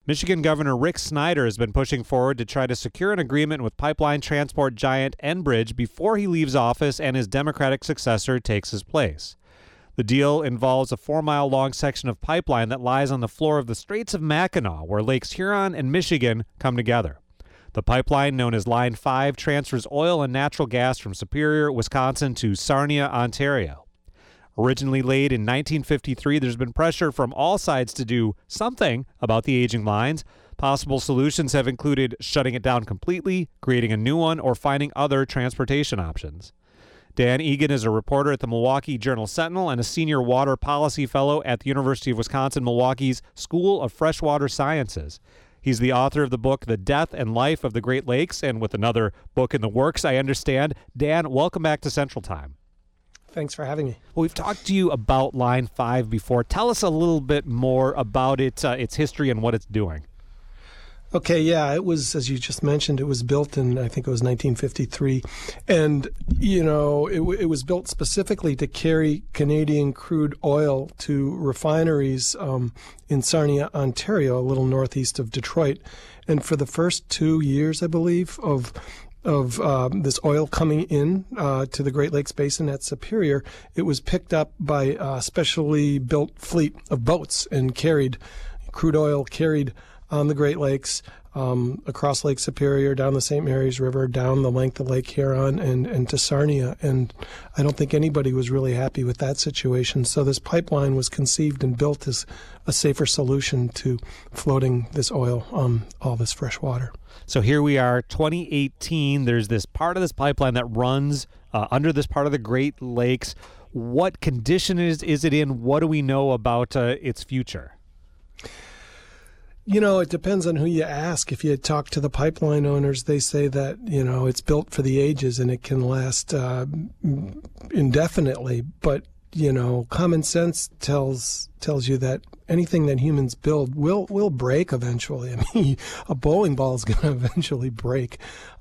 Michigan Governor Rick Snyder has been pushing forward to try to secure an agreement with pipeline transport giant Enbridge before he leaves office and his Democratic successor takes his place. The deal involves a 4-mile-long section of pipeline that lies on the floor of the Straits of Mackinac, where Lakes Huron and Michigan come together. The pipeline, known as Line 5, transfers oil and natural gas from Superior, Wisconsin to Sarnia, Ontario. Originally laid in 1953, there's been pressure from all sides to do something about the aging lines. Possible solutions have included shutting it down completely, creating a new one, or finding other transportation options. Dan Egan is a reporter at the Milwaukee Journal-Sentinel and a senior water policy fellow at the University of Wisconsin-Milwaukee's School of Freshwater Sciences. He's the author of the book, The Death and Life of the Great Lakes, and with another book in the works, I understand. Dan, welcome back to Central Time. Thanks for having me. Well, we've talked to you about Line 5 before. Tell us a little bit more about it, its history, and what it's doing. Okay, yeah, it was, as you just mentioned, it was built in, I think it was 1953. And, you know, it was built specifically to carry Canadian crude oil to refineries in Sarnia, Ontario, a little northeast of Detroit. And for the first 2 years, I believe, of this oil coming in to the Great Lakes Basin at Superior, it was picked up by a specially built fleet of boats and crude oil carried on the Great Lakes, across Lake Superior, down the St. Mary's River, down the length of Lake Huron, and to Sarnia. And I don't think anybody was really happy with that situation. So this pipeline was conceived and built as a safer solution to floating this oil on all this fresh water. So here we are, 2018. There's this part of this pipeline that runs under this part of the Great Lakes. What condition is it in? What do we know about its future? You know, it depends on who you ask. If you talk to the pipeline owners, they say that, you know, it's built for the ages and it can last indefinitely. But, you know, common sense tells you that anything that humans build will break eventually. I mean, a bowling ball is going to eventually break.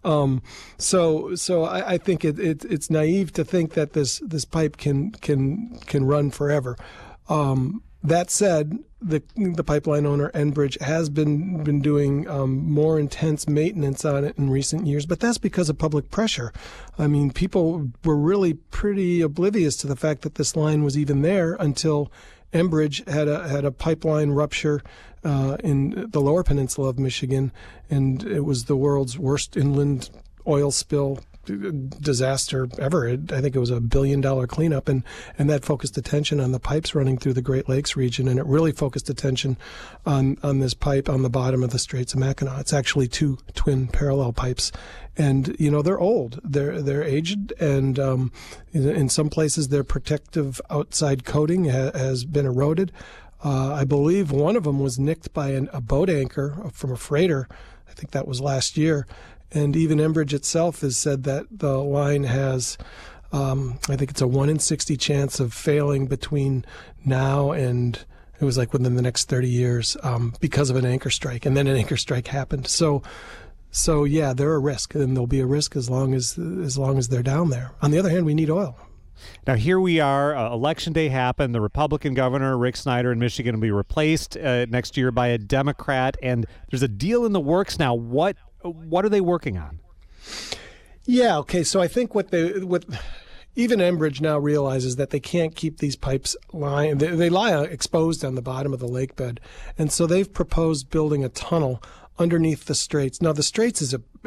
So I think it's naive to think that this pipe can run forever. That said, the pipeline owner, Enbridge, has been doing more intense maintenance on it in recent years, but that's because of public pressure. I mean, people were really pretty oblivious to the fact that this line was even there until Enbridge had a pipeline rupture in the lower peninsula of Michigan, and it was the world's worst inland oil spill disaster ever. I think it was $1 billion cleanup, and that focused attention on the pipes running through the Great Lakes region, and it really focused attention on this pipe on the bottom of the Straits of Mackinac. It's actually two twin parallel pipes, and you know they're old, they're aged, and in some places their protective outside coating has been eroded. I believe one of them was nicked by a boat anchor from a freighter. I think that was last year. And even Enbridge itself has said that the line has, I think it's a 1 in 60 chance of failing between now and it was like within the next 30 years because of an anchor strike. And then an anchor strike happened. So yeah, they're a risk, and there'll be a risk as long as they're down there. On the other hand, we need oil. Now, here we are. Election day happened. The Republican governor, Rick Snyder, in Michigan will be replaced next year by a Democrat, and there's a deal in the works now. What are they working on? Yeah, okay. So I think what even Enbridge now realizes that they can't keep these pipes lying. They lie exposed on the bottom of the lake bed, and so they've proposed building a tunnel underneath the Straits. Now the Straits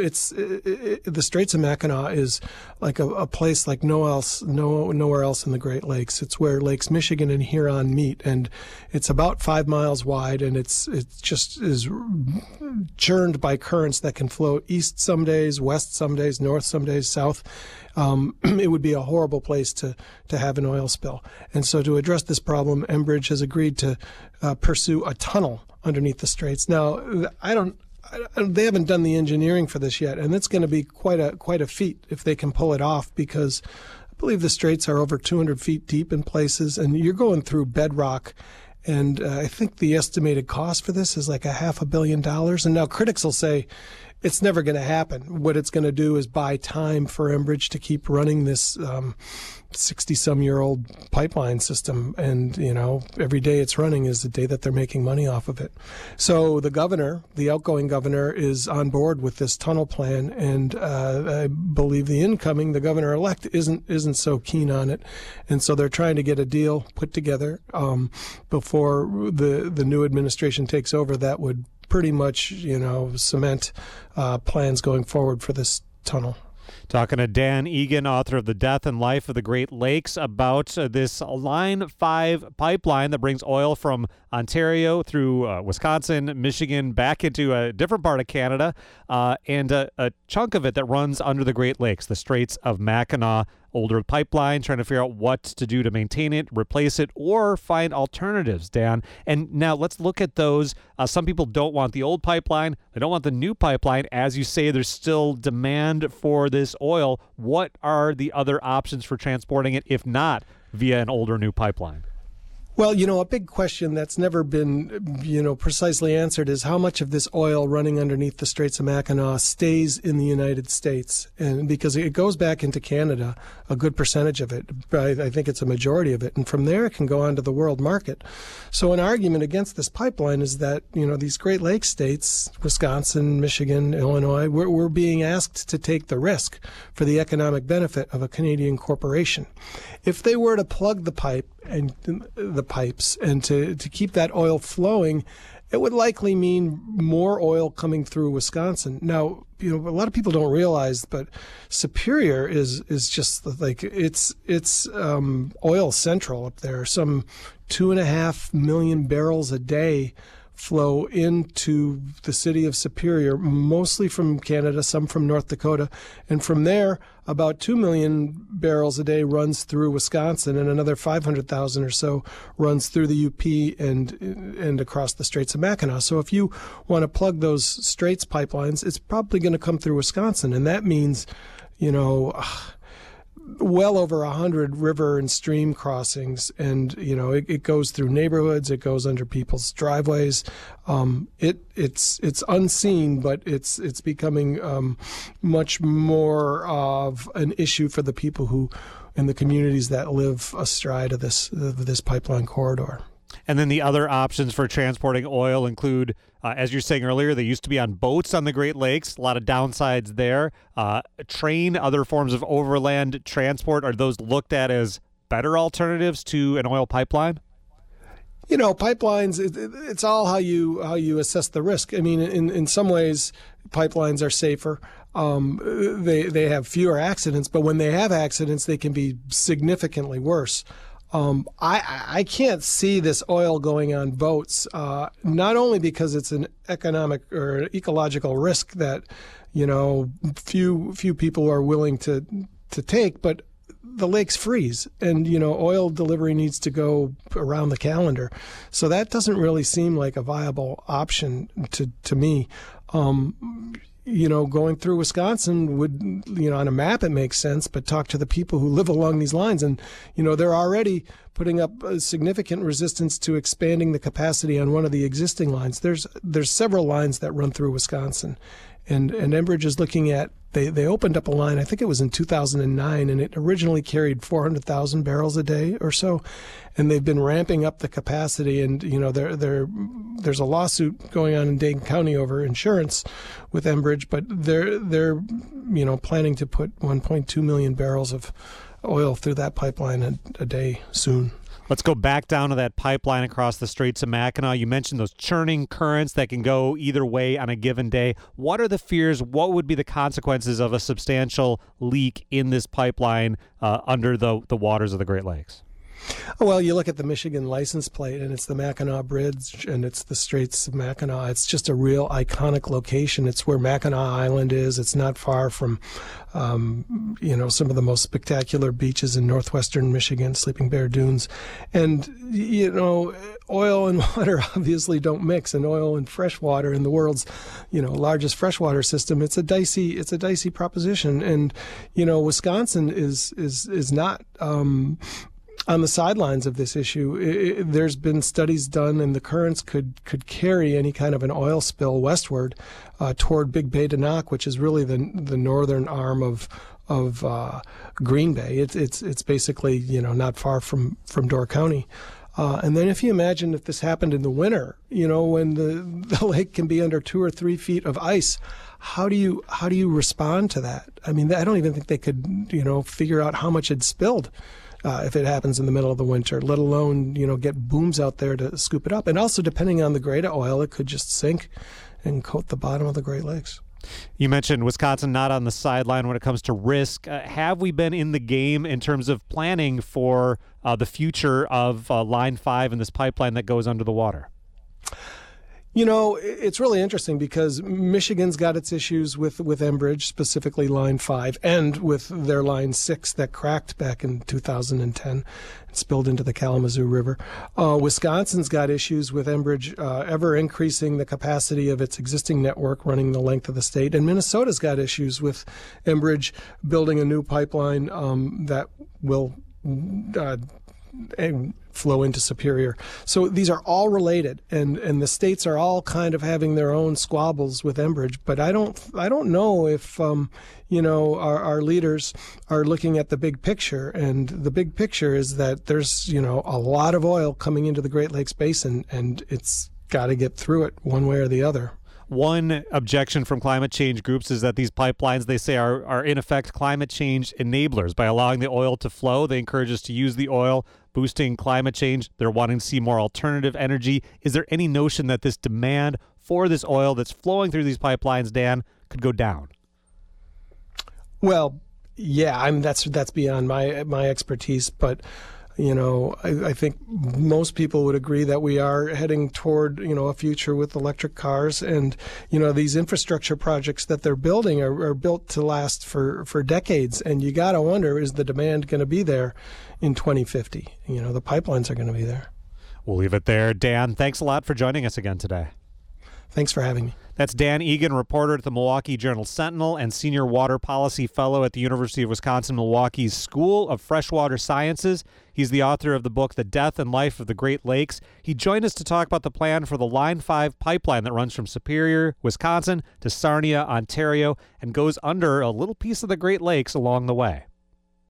the Straits of Mackinac is like a place like nowhere else in the Great Lakes. It's where Lakes Michigan and Huron meet, and it's about 5 miles wide, and it just is churned by currents that can flow east some days, west some days, north some days, south. It would be a horrible place to have an oil spill. And so to address this problem, Enbridge has agreed to pursue a tunnel underneath the Straits. Now, they haven't done the engineering for this yet, and it's going to be quite a feat if they can pull it off, because I believe the Straits are over 200 feet deep in places, and you're going through bedrock. And I think the estimated cost for this is like $500 million. And now critics will say it's never going to happen. What it's going to do is buy time for Enbridge to keep running this 60-some-year-old pipeline system. And, every day it's running is the day that they're making money off of it. So the governor, the outgoing governor, is on board with this tunnel plan. And I believe the governor-elect, isn't so keen on it. And so they're trying to get a deal put together before the new administration takes over that would pretty much, cement plans going forward for this tunnel. Talking to Dan Egan, author of The Death and Life of the Great Lakes, about this Line 5 pipeline that brings oil from Ontario through Wisconsin, Michigan, back into a different part of Canada, and a chunk of it that runs under the Great Lakes, the Straits of Mackinac. Older pipeline, trying to figure out what to do to maintain it, replace it, or find alternatives, Dan. And now let's look at those. Some people don't want the old pipeline. They don't want the new pipeline. As you say, there's still demand for this oil. What are the other options for transporting it, if not via an older new pipeline? Well, a big question that's never been, precisely answered is how much of this oil running underneath the Straits of Mackinac stays in the United States. And because it goes back into Canada, a good percentage of it, I think it's a majority of it. And from there, it can go on to the world market. So an argument against this pipeline is that, these Great Lakes states, Wisconsin, Michigan, Illinois, we're being asked to take the risk for the economic benefit of a Canadian corporation. If they were to plug the pipes and to keep that oil flowing, it would likely mean more oil coming through Wisconsin. Now, a lot of people don't realize, but Superior is just like it's oil central up there. Some 2.5 million barrels a day flow into the city of Superior, mostly from Canada, some from North Dakota. And from there, about 2 million barrels a day runs through Wisconsin, and another 500,000 or so runs through the UP and across the Straits of Mackinac. So if you want to plug those Straits pipelines, it's probably going to come through Wisconsin. And that means, well over 100 river and stream crossings, and it goes through neighborhoods, it goes under people's driveways. It's unseen, but it's becoming much more of an issue for the people who in the communities that live astride of this pipeline corridor. And then the other options for transporting oil include, as you're saying earlier, they used to be on boats on the Great Lakes. A lot of downsides there. Train, other forms of overland transport, are those looked at as better alternatives to an oil pipeline? Pipelines, it's all how you assess the risk. I mean, in some ways, pipelines are safer. They have fewer accidents, but when they have accidents, they can be significantly worse. I can't see this oil going on boats, not only because it's an economic or ecological risk that, few people are willing to take, but the lakes freeze and, oil delivery needs to go around the calendar. So that doesn't really seem like a viable option to me. Going through Wisconsin would, on a map it makes sense, but talk to the people who live along these lines. And, they're already putting up a significant resistance to expanding the capacity on one of the existing lines. There's several lines that run through Wisconsin. And Enbridge is looking at, they opened up a line, I think it was in 2009, and it originally carried 400,000 barrels a day or so. And they've been ramping up the capacity, and there's a lawsuit going on in Dane County over insurance with Enbridge, but they're planning to put 1.2 million barrels of oil through that pipeline a day soon. Let's go back down to that pipeline across the Straits of Mackinac. You mentioned those churning currents that can go either way on a given day. What are the fears? What would be the consequences of a substantial leak in this pipeline under the waters of the Great Lakes? Well, you look at the Michigan license plate, and it's the Mackinac Bridge, and it's the Straits of Mackinac. It's just a real iconic location. It's where Mackinac Island is. It's not far from, some of the most spectacular beaches in northwestern Michigan, Sleeping Bear Dunes. And, oil and water obviously don't mix, and oil and fresh water in the world's, largest freshwater system. It's a dicey proposition. And, Wisconsin is not, on the sidelines of this issue. There's been studies done, and the currents could carry any kind of an oil spill westward toward Big Bay de Noc, which is really the northern arm of Green Bay. It's basically not far from Door County. And then if you imagine if this happened in the winter, when the lake can be under 2 or 3 feet of ice, how do you respond to that? I mean, I don't even think they could figure out how much had spilled. If it happens in the middle of the winter, let alone, get booms out there to scoop it up. And also, depending on the grade of oil, it could just sink and coat the bottom of the Great Lakes. You mentioned Wisconsin not on the sideline when it comes to risk. Have we been in the game in terms of planning for the future of Line 5 and this pipeline that goes under the water? It's really interesting because Michigan's got its issues with Enbridge, specifically Line 5, and with their Line 6 that cracked back in 2010 and spilled into the Kalamazoo River. Wisconsin's got issues with Enbridge ever increasing the capacity of its existing network running the length of the state. And Minnesota's got issues with Enbridge building a new pipeline that will flow into Superior. So these are all related, and the states are all kind of having their own squabbles with Enbridge. But I don't know if our leaders are looking at the big picture, and the big picture is that there's a lot of oil coming into the Great Lakes Basin, and it's got to get through it one way or the other. One objection from climate change groups is that these pipelines, they say, are in effect climate change enablers. By allowing the oil to flow, they encourage us to use the oil, boosting climate change. They're wanting to see more alternative energy. Is there any notion that this demand for this oil that's flowing through these pipelines, Dan, could go down? Well, yeah, that's beyond my expertise, but I think most people would agree that we are heading toward, a future with electric cars. And, these infrastructure projects that they're building are built to last for decades. And you got to wonder, is the demand going to be there in 2050? The pipelines are going to be there. We'll leave it there. Dan, thanks a lot for joining us again today. Thanks for having me. That's Dan Egan, reporter at the Milwaukee Journal-Sentinel and senior water policy fellow at the University of Wisconsin-Milwaukee's School of Freshwater Sciences. He's the author of the book, The Death and Life of the Great Lakes. He joined us to talk about the plan for the Line 5 pipeline that runs from Superior, Wisconsin to Sarnia, Ontario, and goes under a little piece of the Great Lakes along the way.